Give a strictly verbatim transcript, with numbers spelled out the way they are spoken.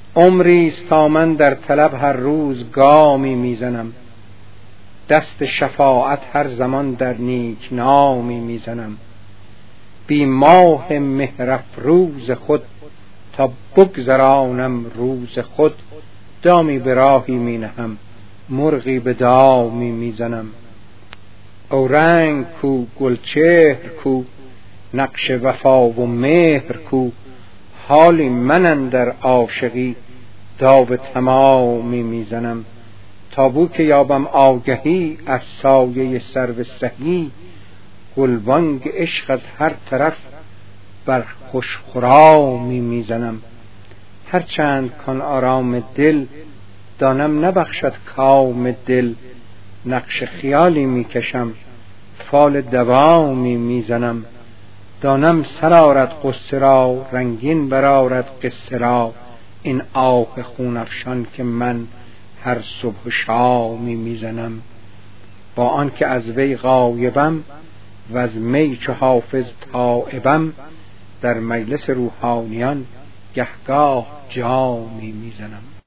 عمری است تا من در طلب هر روز گامی میزنم، دست شفاعت هر زمان در نیک نامی میزنم. بی ماه مهر افروز خود تا بگذرانم روز خود، دامی به راهی می نهم مرغی به دامی میزنم. اورنگ کو گلچهر کو نقش وفا و مهر کو، حالی من اندر عاشقی داو تمامی میزنم. تا بو که یابم آگهی از سایه سرو سهی، گلبانگ عشق از هر طرف بر خوش خرامی میزنم. هرچند کان آرام دل دانم نبخشد کام دل، نقش خیالی میکشم فال دوامی میزنم. دانم سر آرد غصه را رنگین برآرد قصه را، این آه خون افشان که من هر صبح و شامی میزنم. با آن که از وی غایبم و از می چو حافظ تایبم، در مجلس روحانیان گهگاه جامی میزنم.